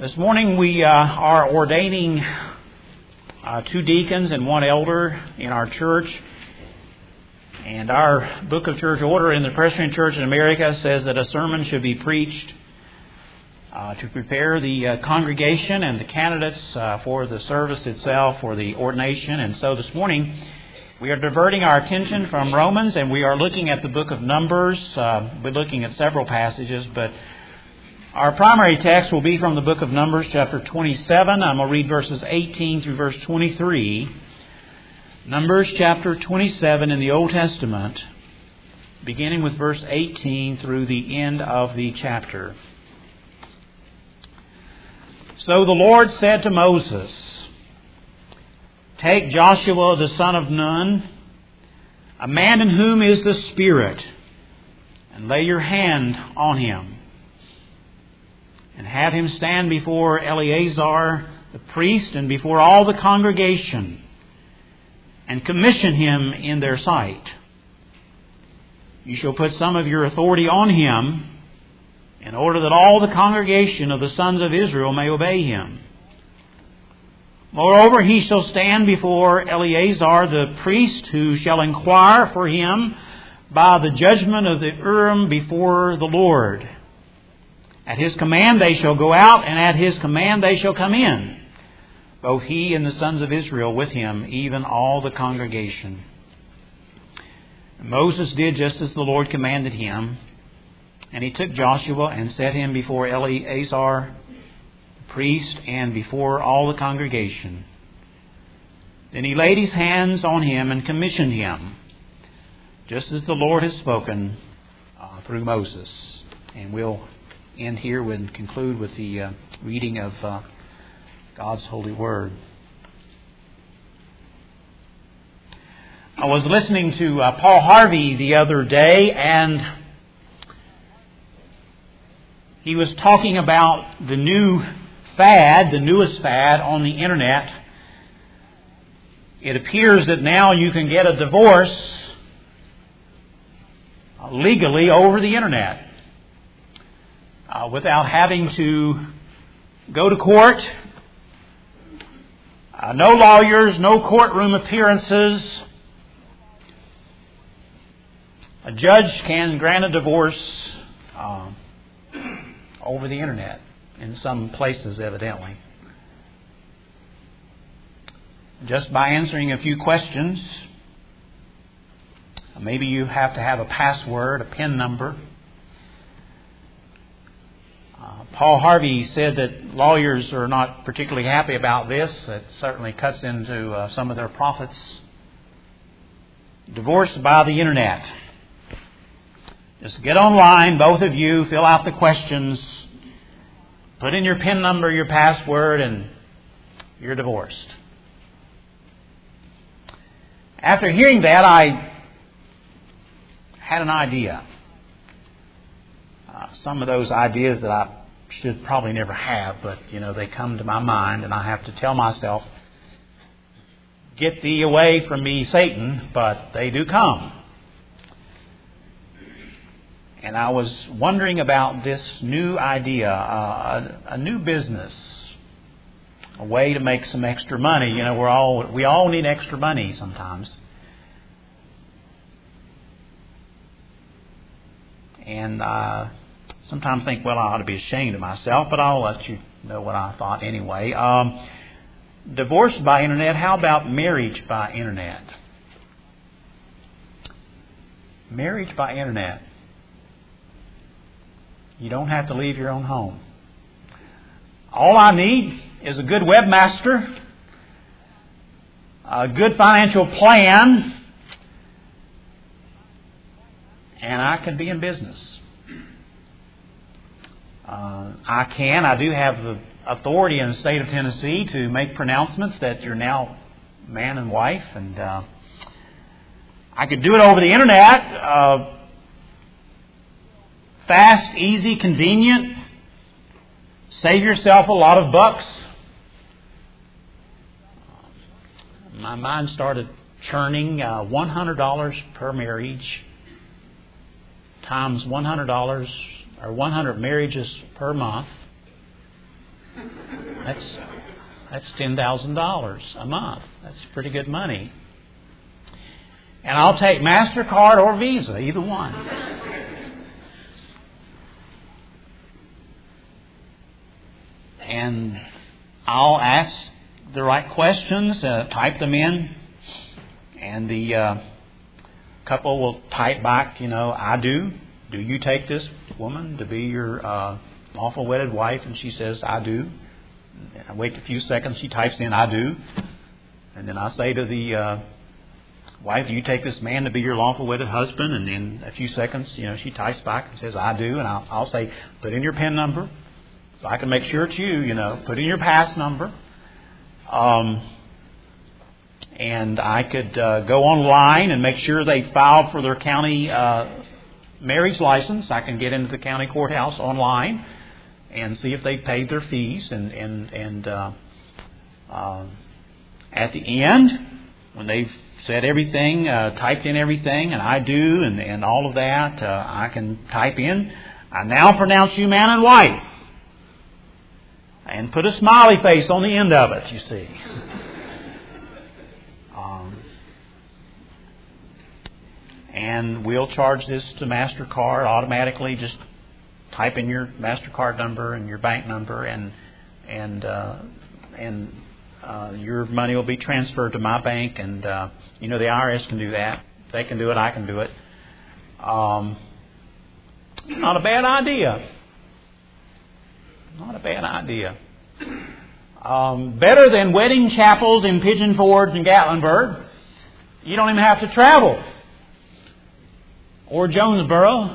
This morning we are ordaining two deacons and one elder in our church. And our book of church order in the Presbyterian Church in America says that a sermon should be preached to prepare the congregation and the candidates for the service itself, for the ordination. And so this morning we are diverting our attention from Romans and we are looking at the book of Numbers. We're looking at several passages, but our primary text will be from the book of Numbers, chapter 27. I'm going to read verses 18 through verse 23. Numbers chapter 27 in the Old Testament, beginning with verse 18 through the end of the chapter. So the Lord said to Moses, "Take Joshua the son of Nun, a man in whom is the Spirit, and lay your hand on him, and have him stand before Eleazar the priest and before all the congregation, and commission him in their sight. You shall put some of your authority on him, in order that all the congregation of the sons of Israel may obey him. Moreover, he shall stand before Eleazar the priest, who shall inquire for him by the judgment of the Urim before the Lord. At his command they shall go out, and at his command they shall come in, both he and the sons of Israel with him, even all the congregation." And Moses did just as the Lord commanded him, and he took Joshua and set him before Eleazar the priest and before all the congregation. Then he laid his hands on him and commissioned him, just as the Lord had spoken through Moses. And we'll end here and conclude with the reading of God's holy word. I was listening to Paul Harvey the other day, and he was talking about the new fad, the newest fad on the internet. It appears that now you can get a divorce legally over the internet without having to go to court. No lawyers, no courtroom appearances. A judge can grant a divorce over the internet in some places, evidently. Just by answering a few questions. Maybe you have to have a password, a PIN number. Paul Harvey said that lawyers are not particularly happy about this. It certainly cuts into some of their profits. Divorce by the internet. Just get online, both of you, fill out the questions, put in your PIN number, your password, and you're divorced. After hearing that, I had an idea. Some of those ideas that I should probably never have, but they come to my mind, and I have to tell myself, "Get thee away from me, Satan," but they do come. And I was wondering about this new idea, a new business, a way to make some extra money. We all need extra money sometimes. And sometimes think, well, I ought to be ashamed of myself, but I'll let you know what I thought anyway. Divorce by internet. How about marriage by internet? Marriage by internet. You don't have to leave your own home. All I need is a good webmaster, a good financial plan, and I can be in business. I do have the authority in the state of Tennessee to make pronouncements that you're now man and wife, and I could do it over the internet. Fast, easy, convenient. Save yourself a lot of bucks. My mind started churning. $100 per marriage times $100 or 100 marriages per month That's $10,000 a month. That's pretty good money. And I'll take MasterCard or Visa, either one. And I'll ask the right questions, type them in, and the couple will type back, I do. Do you take this woman to be your lawful wedded wife? And she says, I do. And I wait a few seconds, she types in, I do. And then I say to the wife, do you take this man to be your lawful wedded husband? And in a few seconds, she types back and says, I do. And I'll say, put in your PIN number so I can make sure it's you, Put in your pass number. And I could go online and make sure they filed for their county marriage license. I can get into the county courthouse online and see if they paid their fees. And at the end, when they've said everything, typed in everything, and I do, and all of that, I can type in, I now pronounce you man and wife. And put a smiley face on the end of it, you see. And we'll charge this to MasterCard automatically. Just type in your MasterCard number and your bank number, and your money will be transferred to my bank. And the IRS can do that. If they can do it, I can do it. Not a bad idea. Not a bad idea. Better than wedding chapels in Pigeon Forge and Gatlinburg. You don't even have to travel. Or Jonesboro.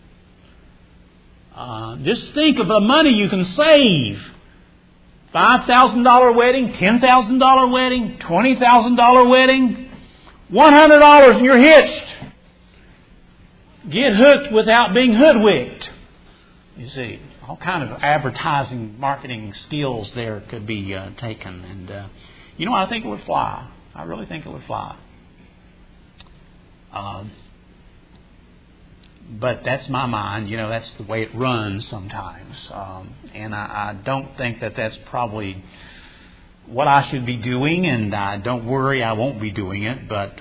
Just think of the money you can save. $5,000 wedding, $10,000 wedding, $20,000 wedding, $100 and you're hitched. Get hooked without being hoodwinked. You see, all kind of advertising, marketing skills there could be taken. And, I think it would fly. I really think it would fly. But that's my mind. That's the way it runs sometimes. And I don't think that that's probably what I should be doing. And don't worry, I won't be doing it. But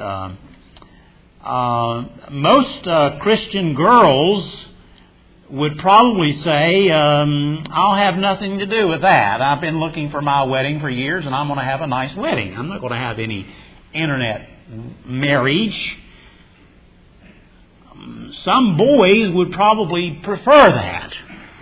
most Christian girls would probably say, I'll have nothing to do with that. I've been looking for my wedding for years, and I'm going to have a nice wedding. I'm not going to have any internet marriage. Some boys would probably prefer that.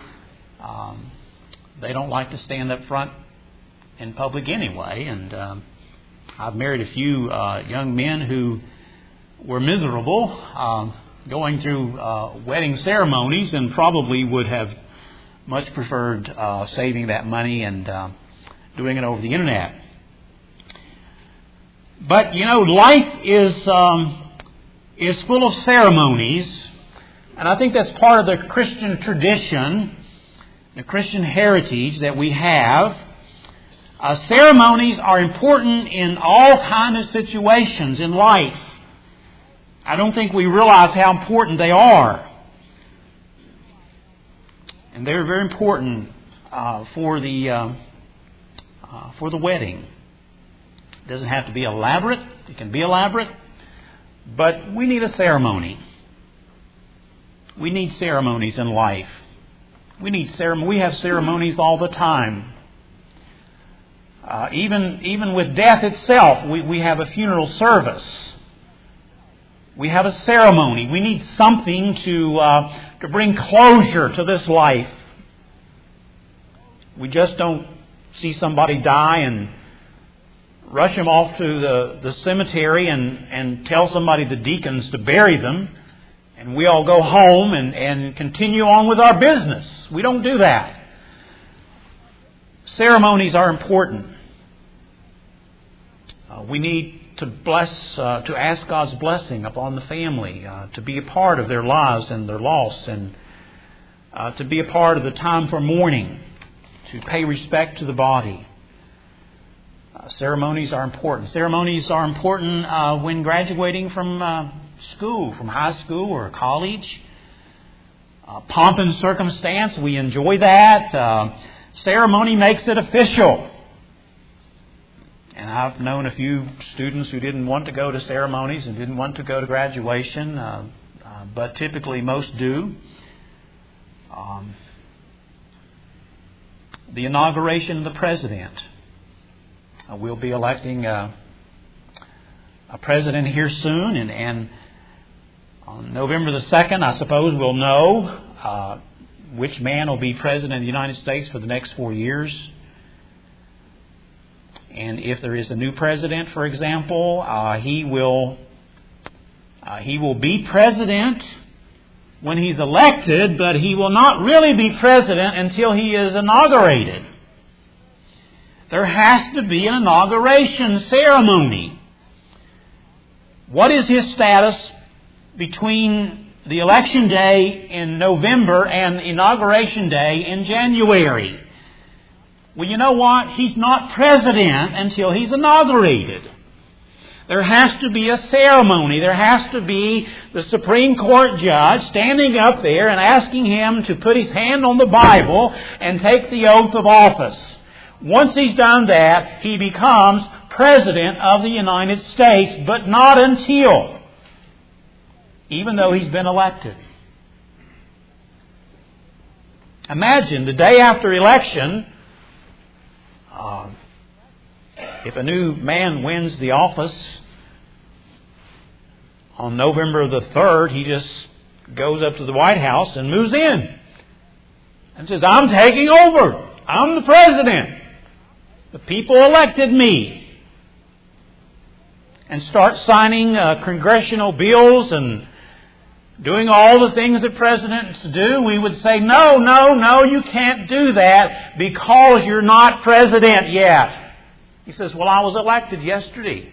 They don't like to stand up front in public anyway. And I've married a few young men who were miserable going through wedding ceremonies, and probably would have much preferred saving that money and doing it over the internet. But life is full of ceremonies, and I think that's part of the Christian tradition, the Christian heritage that we have. Ceremonies are important in all kinds of situations in life. I don't think we realize how important they are. And they're very important for the wedding. It doesn't have to be elaborate. It can be elaborate. But we need a ceremony. We need ceremonies in life. We have ceremonies all the time. Even with death itself, we have a funeral service. We have a ceremony. We need something to bring closure to this life. We just don't see somebody die and rush them off to the cemetery and tell somebody, the deacons, to bury them, and we all go home and continue on with our business. We don't do that. Ceremonies are important. We need to to ask God's blessing upon the family, to be a part of their lives and their loss, and to be a part of the time for mourning, to pay respect to the body. Ceremonies are important. Ceremonies are important when graduating from school, from high school or college. Pomp and circumstance, we enjoy that. Ceremony makes it official. And I've known a few students who didn't want to go to ceremonies and didn't want to go to graduation, but typically most do. The inauguration of the president. We'll be electing a president here soon, and on November the 2nd, I suppose we'll know which man will be president of the United States for the next 4 years. And if there is a new president, for example, he will be president when he's elected, but he will not really be president until he is inaugurated. There has to be an inauguration ceremony. What is his status between the election day in November and inauguration day in January? Well, you know what? He's not president until he's inaugurated. There has to be a ceremony. There has to be the Supreme Court judge standing up there and asking him to put his hand on the Bible and take the oath of office. Once he's done that, he becomes President of the United States, but not until, even though he's been elected. Imagine the day after election, if a new man wins the office on November the 3rd, he just goes up to the White House and moves in and says, "I'm taking over. I'm the president. The people elected me." And start signing congressional bills and doing all the things that presidents do. We would say, no, you can't do that because you're not president yet. He says, "Well, I was elected yesterday."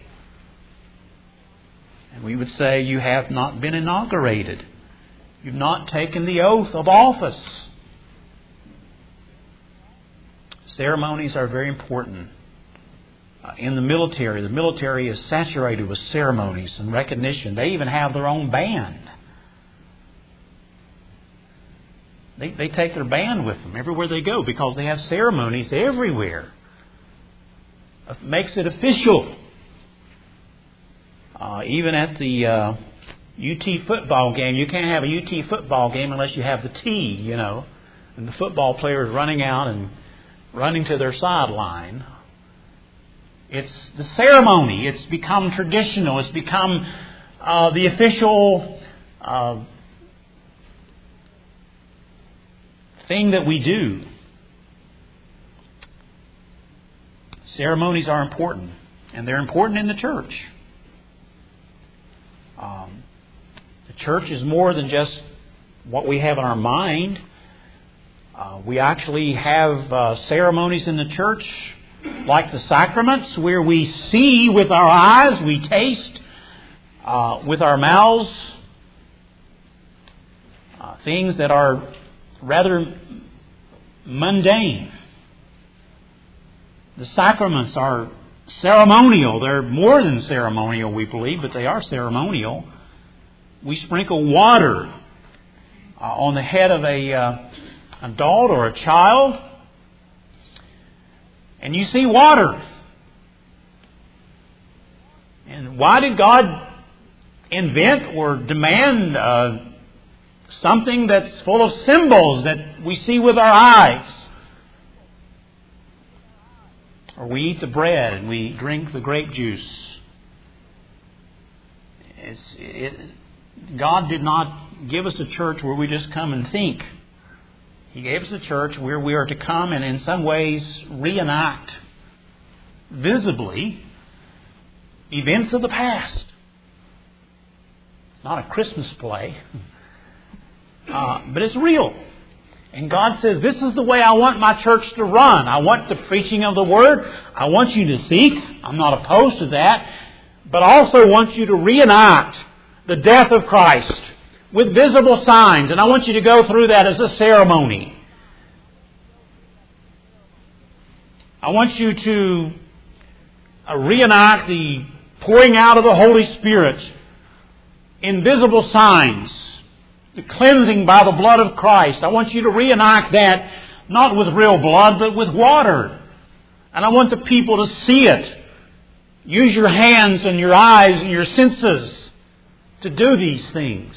And we would say, "You have not been inaugurated. You've not taken the oath of office." Ceremonies are very important. In the military is saturated with ceremonies and recognition. They even have their own band. They take their band with them everywhere they go because they have ceremonies everywhere. It makes it official. Even at the UT football game, you can't have a UT football game unless you have the T, and the football players running out and running to their sideline. It's the ceremony. It's become traditional. It's become the official thing that we do. Ceremonies are important, and they're important in the church. The church is more than just what we have in our mind. We actually have ceremonies in the church like the sacraments, where we see with our eyes, we taste with our mouths things that are rather mundane. The sacraments are ceremonial. They're more than ceremonial, we believe, but they are ceremonial. We sprinkle water on the head of an adult or a child, and you see water. And why did God invent or demand something that's full of symbols that we see with our eyes? Or we eat the bread and we drink the grape juice. God did not give us a church where we just come and think. He gave us a church where we are to come and in some ways reenact visibly events of the past. It's not a Christmas play, but it's real. And God says, this is the way I want my church to run. I want the preaching of the Word. I want you to think. I'm not opposed to that. But I also want you to reenact the death of Christ with visible signs. And I want you to go through that as a ceremony. I want you to reenact the pouring out of the Holy Spirit in visible signs. The cleansing by the blood of Christ. I want you to reenact that not with real blood, but with water. And I want the people to see it. Use your hands and your eyes and your senses to do these things.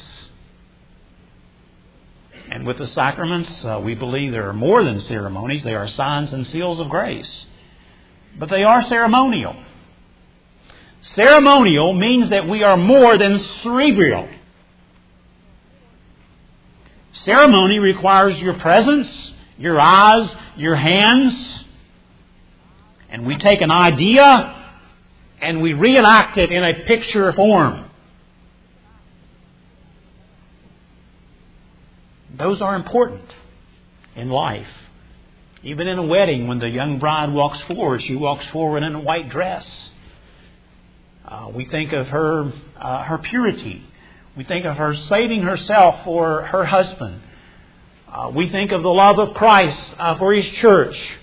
And with the sacraments, we believe there are more than ceremonies. They are signs and seals of grace. But they are ceremonial. Ceremonial means that we are more than cerebral. Ceremony requires your presence, your eyes, your hands. And we take an idea and we reenact it in a picture form. Those are important in life. Even in a wedding, when the young bride walks forward, she walks forward in a white dress. We think of her purity. We think of her saving herself for her husband. We think of the love of Christ for His church.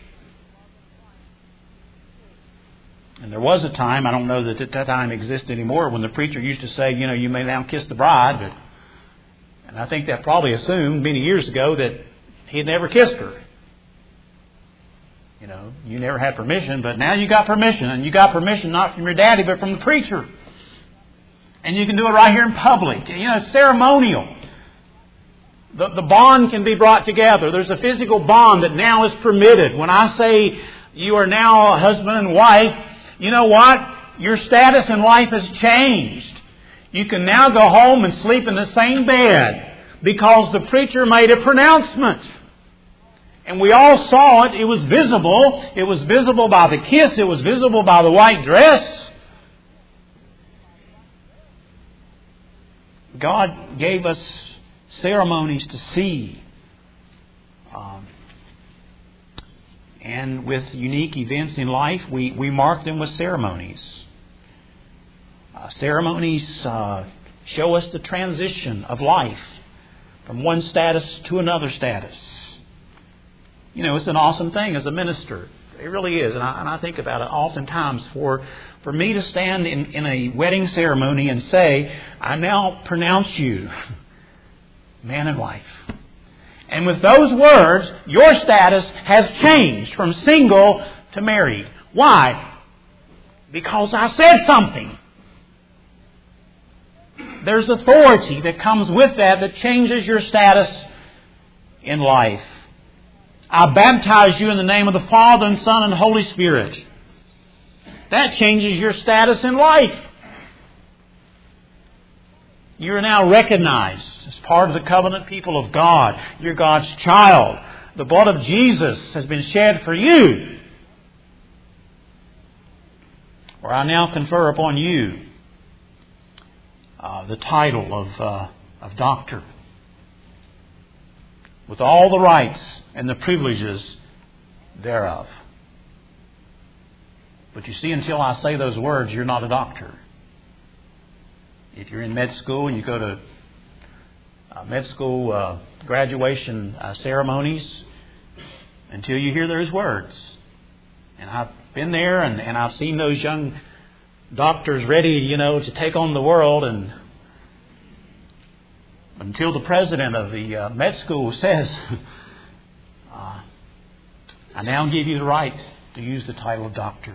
And there was a time, I don't know that that time exists anymore, when the preacher used to say, you may now kiss the bride. And I think that probably assumed many years ago that he had never kissed her. You never had permission, but now you got permission. And you got permission not from your daddy, but from the preacher. And you can do it right here in public. It's ceremonial. The bond can be brought together. There's a physical bond that now is permitted. When I say you are now a husband and wife, you know what? Your status in life has changed. You can now go home and sleep in the same bed because the preacher made a pronouncement. And we all saw it. It was visible. It was visible by the kiss. It was visible by the white dress. God gave us ceremonies to see. And with unique events in life, we mark them with ceremonies. Ceremonies show us the transition of life from one status to another status. It's an awesome thing as a minister. It really is. And I think about it oftentimes for me to stand in a wedding ceremony and say, I now pronounce you man and wife. And with those words, your status has changed from single to married. Why? Because I said something. There's authority that comes with that changes your status in life. I baptize you in the name of the Father and Son and Holy Spirit. That changes your status in life. You are now recognized as part of the covenant people of God. You're God's child. The blood of Jesus has been shed for you. Or I now confer upon you the title of doctor, with all the rights and the privileges thereof. But you see, until I say those words, you're not a doctor. If you're in med school and you go to med school graduation ceremonies, until you hear those words. And I've been there and I've seen those young doctors ready, to take on the world, and until the president of the med school says, I now give you the right to use the title of doctor,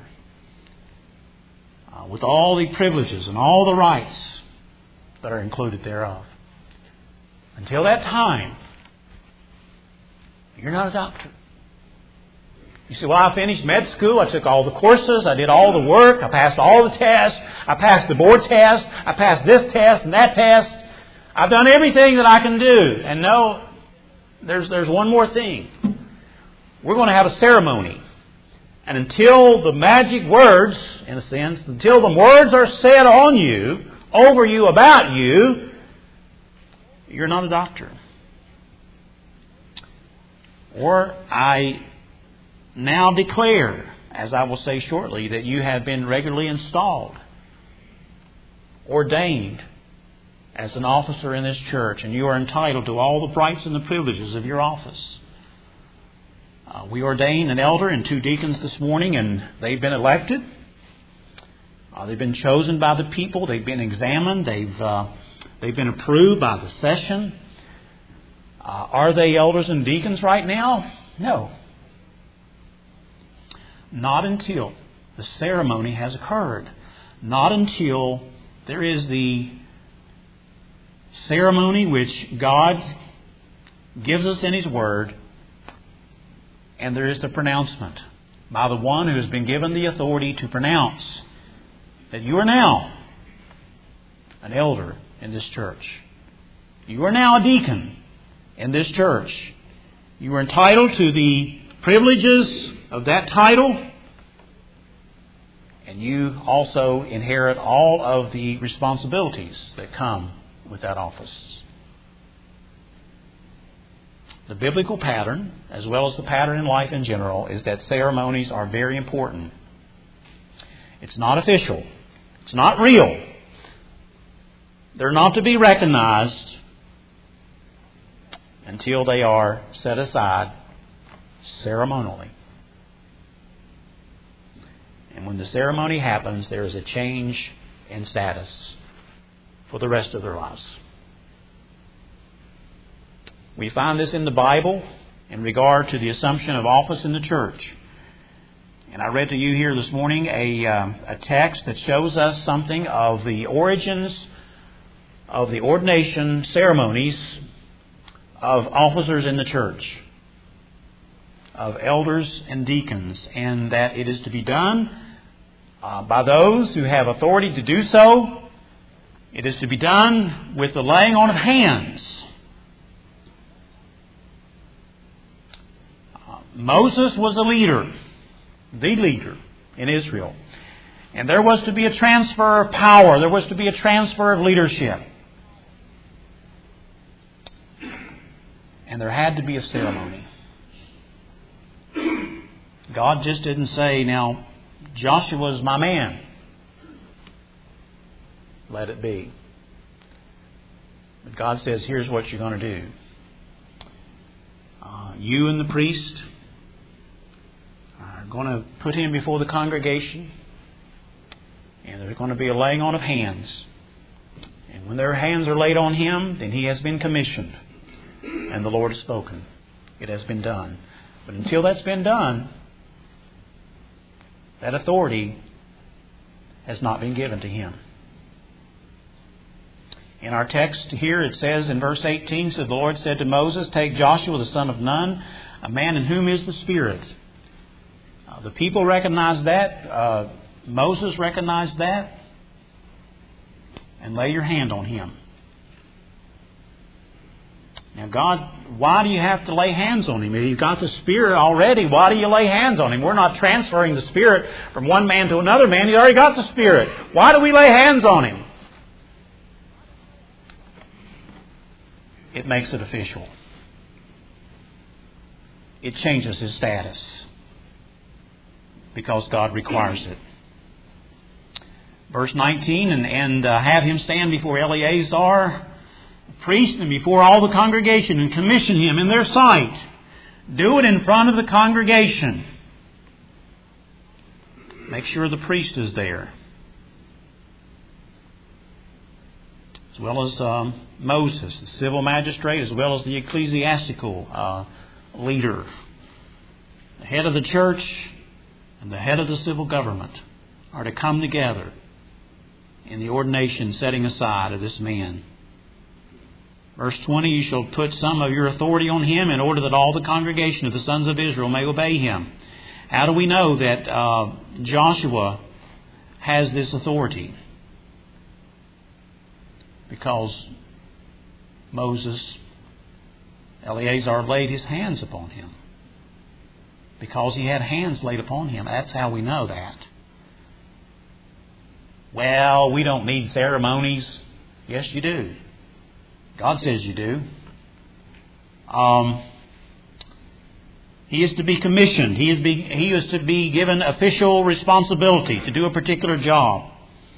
with all the privileges and all the rights that are included thereof. Until that time, you're not a doctor. You say, well, I finished med school. I took all the courses. I did all the work. I passed all the tests. I passed the board test. I passed this test and that test. I've done everything that I can do. And no, there's one more thing. We're going to have a ceremony. And until the magic words, in a sense, until the words are said on you, over you, about you, you're not a doctor. Or I now declare, as I will say shortly, that you have been regularly installed, ordained as an officer in this church, and you are entitled to all the rights and the privileges of your office. We ordained an elder and 2 deacons this morning, and they've been elected. They've been chosen by the people. They've been examined. They've been approved by the session. Are they elders and deacons right now? No. Not until the ceremony has occurred. Not until there is the ceremony which God gives us in His Word, and there is the pronouncement by the one who has been given the authority to pronounce that you are now an elder in this church. You are now a deacon in this church. You are entitled to the privileges of that title, and you also inherit all of the responsibilities that come with that office. The biblical pattern, as well as the pattern in life in general, is that ceremonies are very important. It's not official. It's not real. They're not to be recognized until they are set aside ceremonially. And when the ceremony happens, there is a change in status for the rest of their lives. We find this in the Bible in regard to the assumption of office in the church. And I read to you here this morning a text that shows us something of the origins of the ordination ceremonies of officers in the church, of elders and deacons, and that it is to be done by those who have authority to do so. It is to be done with the laying on of hands. Moses was the leader in Israel. And there was to be a transfer of power. There was to be a transfer of leadership. And there had to be a ceremony. God just didn't say, now, Joshua's my man. Let it be. But God says, here's what you're going to do. You and the priest are going to put him before the congregation, and there's going to be a laying on of hands. And when their hands are laid on him, then he has been commissioned, and the Lord has spoken. It has been done. But until that's been done, that authority has not been given to him. In our text here, it says in verse 18, so the Lord said to Moses, take Joshua the son of Nun, a man in whom is the Spirit. The people recognized that. Moses recognized that. And lay your hand on him. Now, God, why do you have to lay hands on him? If he's got the Spirit already, why do you lay hands on him? We're not transferring the Spirit from one man to another man. He's already got the Spirit. Why do we lay hands on him? It makes it official. It changes his status because God requires it. Verse 19, and have him stand before Eleazar, the priest, and before all the congregation, and commission him in their sight. Do it in front of the congregation. Make sure the priest is there. As well as Moses, the civil magistrate, as well as the ecclesiastical leader. The head of the church and the head of the civil government are to come together in the ordination setting aside of this man. Verse 20, you shall put some of your authority on him in order that all the congregation of the sons of Israel may obey him. How do we know that Joshua has this authority? Because Moses, Eleazar laid his hands upon him. Because he had hands laid upon him. That's how we know that. Well, we don't need ceremonies. Yes, you do. God says you do. He is to be commissioned. He is to be given official responsibility to do a particular job.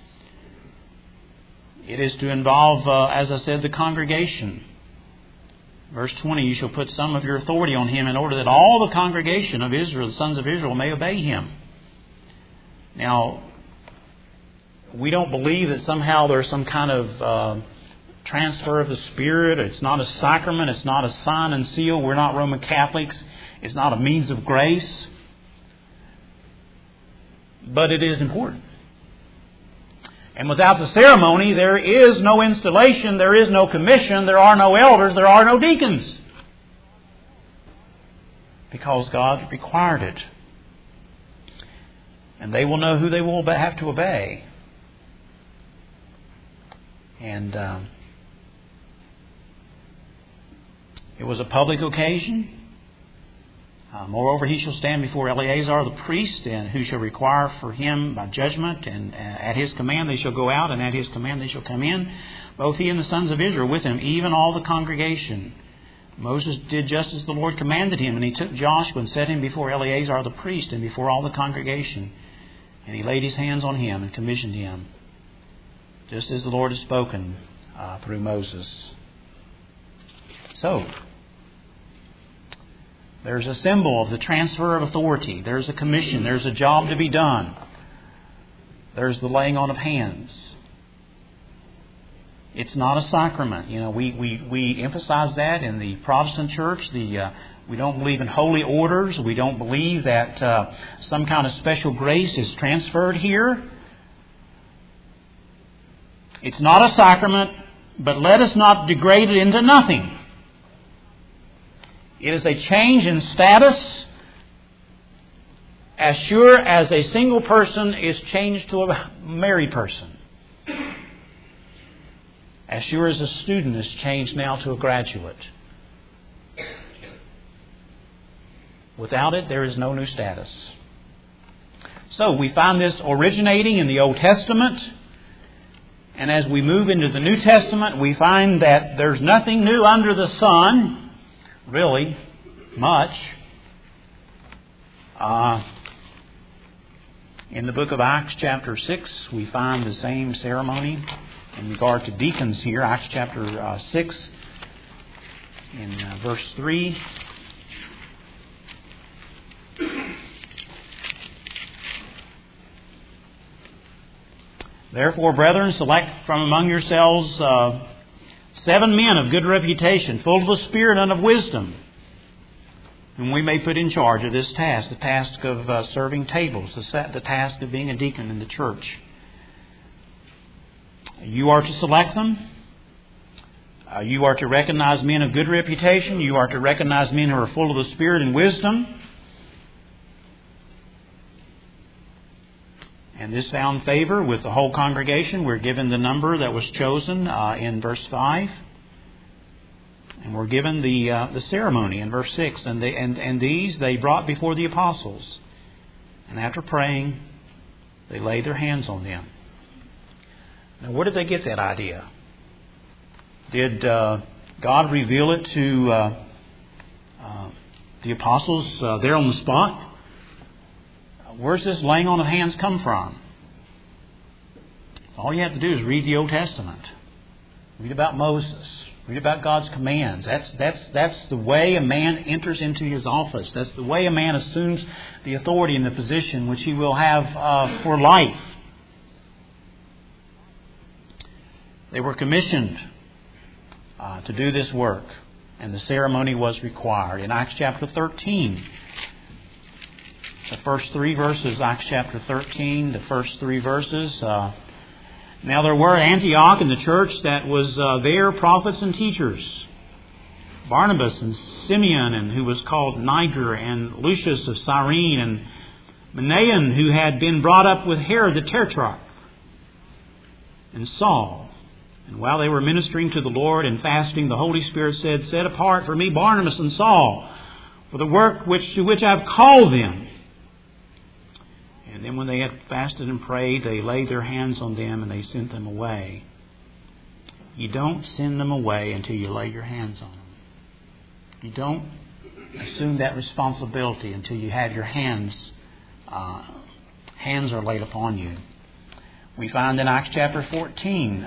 It is to involve, as I said, the congregation. Verse 20, you shall put some of your authority on him in order that all the congregation of Israel, the sons of Israel, may obey him. Now, we don't believe that somehow there's some kind of transfer of the Spirit. It's not a sacrament. It's not a sign and seal. We're not Roman Catholics. It's not a means of grace. But it is important. And without the ceremony, there is no installation, there is no commission, there are no elders, there are no deacons. Because God required it. And they will know who they will have to obey. And it was a public occasion. Moreover, he shall stand before Eleazar the priest, and who shall require for him by judgment, and at his command they shall go out, and at his command they shall come in, both he and the sons of Israel with him, even all the congregation. Moses did just as the Lord commanded him, and he took Joshua and set him before Eleazar the priest, and before all the congregation. And he laid his hands on him and commissioned him, just as the Lord had spoken through Moses. So, there's a symbol of the transfer of authority. There's a commission. There's a job to be done. There's the laying on of hands. It's not a sacrament. You know, we emphasize that in the Protestant church. We don't believe in holy orders. We don't believe that some kind of special grace is transferred here. It's not a sacrament, but let us not degrade it into nothing. It is a change in status as sure as a single person is changed to a married person. As sure as a student is changed now to a graduate. Without it, there is no new status. So we find this originating in the Old Testament. And as we move into the New Testament, we find that there's nothing new under the sun. Really, much. In the book of Acts chapter 6, we find the same ceremony in regard to deacons here. Acts chapter 6, in verse 3. Therefore, brethren, select from among yourselves 7 men of good reputation, full of the Spirit and of wisdom, whom we may put in charge of this task, the task of serving tables, the task of being a deacon in the church. You are to select them. You are to recognize men of good reputation. You are to recognize men who are full of the Spirit and wisdom. And this found favor with the whole congregation. We're given the number that was chosen in verse 5. And we're given the ceremony in verse 6. And these they brought before the apostles. And after praying, they laid their hands on them. Now, where did they get that idea? Did God reveal it to the apostles there on the spot? Where's this laying on of hands come from? All you have to do is read the Old Testament. Read about Moses. Read about God's commands. That's the way a man enters into his office. That's the way a man assumes the authority and the position which he will have for life. They were commissioned to do this work, and the ceremony was required. In Acts chapter 13, the first 3 verses, Acts chapter 13, the first 3 verses. Now there were at Antioch in the church that was there prophets and teachers. Barnabas and Simeon, and who was called Niger, and Lucius of Cyrene, and Manaen, who had been brought up with Herod the Tetrarch, and Saul. And while they were ministering to the Lord and fasting, the Holy Spirit said, "Set apart for me Barnabas and Saul for the work to which I have called them." And then when they had fasted and prayed, they laid their hands on them and they sent them away. You don't send them away until you lay your hands on them. You don't assume that responsibility until you have your hands are laid upon you. We find in Acts chapter 14,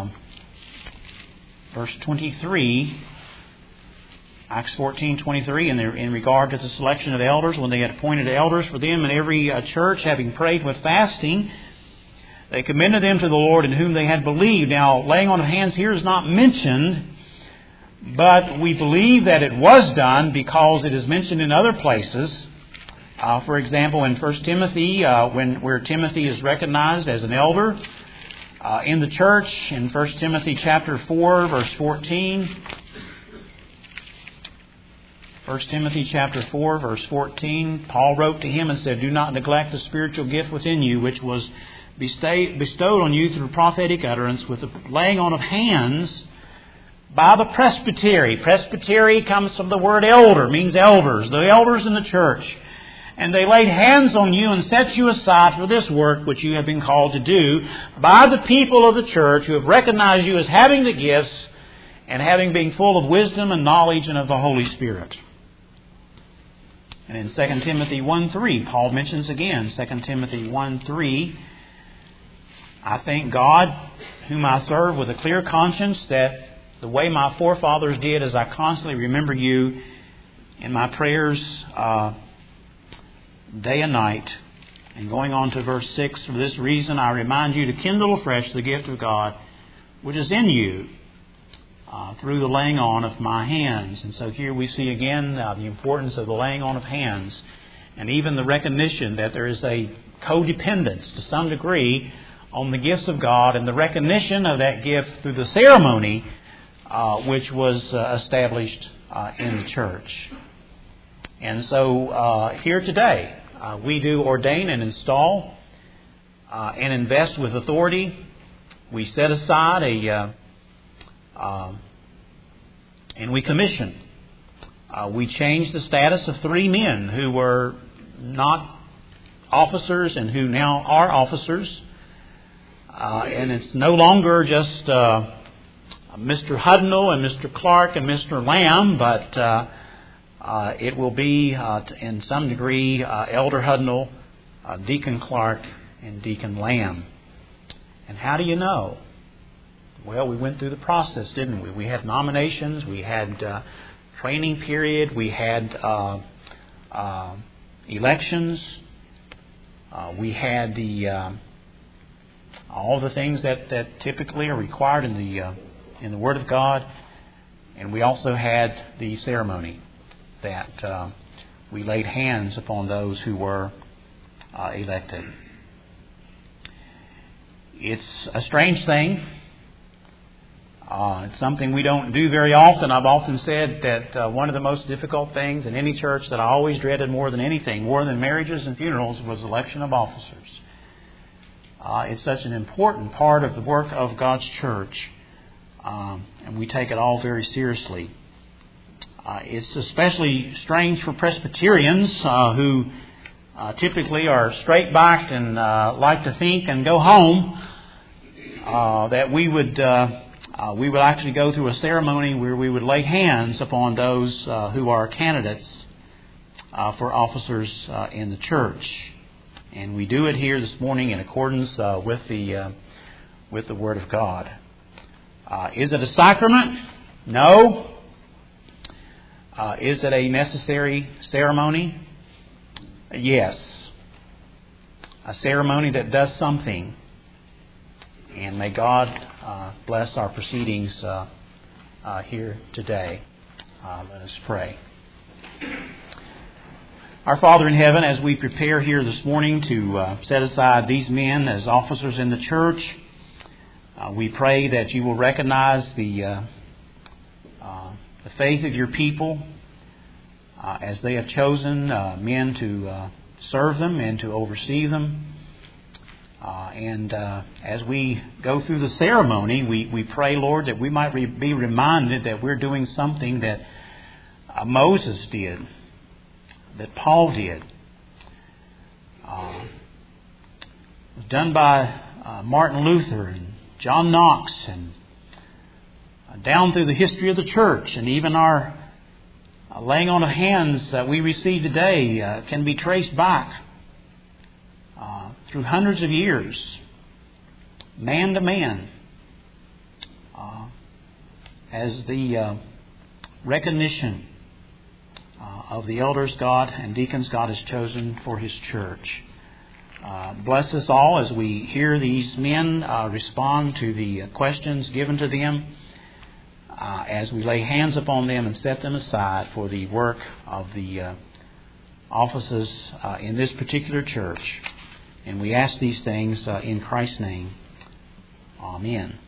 verse 23, Acts 14:23, in regard to the selection of elders, when they had appointed elders for them in every church, having prayed with fasting, they commended them to the Lord in whom they had believed. Now, laying on of hands here is not mentioned, but we believe that it was done because it is mentioned in other places. For example, in 1 Timothy, where Timothy is recognized as an elder in the church, in 1 Timothy chapter 4, verse 14. 1 Timothy chapter 4, verse 14, Paul wrote to him and said, "Do not neglect the spiritual gift within you, which was bestowed on you through prophetic utterance with the laying on of hands by the presbytery." Presbytery comes from the word elder, means elders, the elders in the church. "And they laid hands on you and set you aside for this work which you have been called to do by the people of the church who have recognized you as having the gifts and having been full of wisdom and knowledge and of the Holy Spirit." And in 2 Timothy 1:3, Paul mentions again, 2 Timothy 1:3, "I thank God, whom I serve with a clear conscience, that the way my forefathers did, as I constantly remember you in my prayers day and night." And going on to verse 6, "For this reason I remind you to kindle afresh the gift of God, which is in you, through the laying on of my hands." And so here we see again the importance of the laying on of hands, and even the recognition that there is a codependence to some degree on the gifts of God, and the recognition of that gift through the ceremony which was established in the church. And so here today we do ordain and install and invest with authority. We set aside and we commission. We change the status of 3 men who were not officers and who now are officers. And it's no longer just Mr. Hudnall and Mr. Clark and Mr. Lamb, but it will be, in some degree, Elder Hudnall, Deacon Clark, and Deacon Lamb. And how do you know? Well, we went through the process, didn't we? We had nominations, we had training period, we had elections, we had all the things that typically are required in the Word of God, and we also had the ceremony that we laid hands upon those who were elected. It's a strange thing. It's something we don't do very often. I've often said that one of the most difficult things in any church that I always dreaded more than anything, more than marriages and funerals, was election of officers. It's such an important part of the work of God's church, and we take it all very seriously. It's especially strange for Presbyterians who typically are straight-backed and like to think and go home, that we would actually go through a ceremony where we would lay hands upon those who are candidates for officers in the church. And we do it here this morning in accordance with the Word of God. Is it a sacrament? No. Is it a necessary ceremony? Yes. A ceremony that does something. And may God bless our proceedings here today. Let us pray. Our Father in heaven, as we prepare here this morning to set aside these men as officers in the church, we pray that you will recognize the faith of your people as they have chosen men to serve them and to oversee them. And as we go through the ceremony, we pray, Lord, that we might be reminded that we're doing something that Moses did, that Paul did. It was done by Martin Luther and John Knox, and down through the history of the church, and even our laying on of hands that we receive today can be traced back through hundreds of years, man to man, as the recognition of the elders God and deacons God has chosen for His church. Bless us all as we hear these men respond to the questions given to them. as we lay hands upon them and set them aside for the work of the offices in this particular church. And we ask these things in Christ's name. Amen.